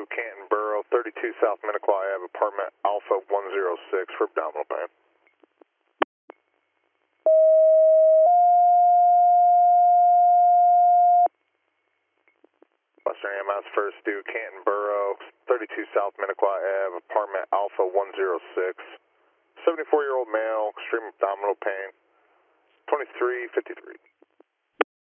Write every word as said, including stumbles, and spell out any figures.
Canton Borough, thirty-two South Minnequaw Ave, apartment Alpha one oh six for abdominal pain. Western E M S first due Canton Borough, thirty-two South Minnequaw Ave, apartment Alpha one oh six. seventy-four-year-old male, extreme abdominal pain, twenty-three fifty-three.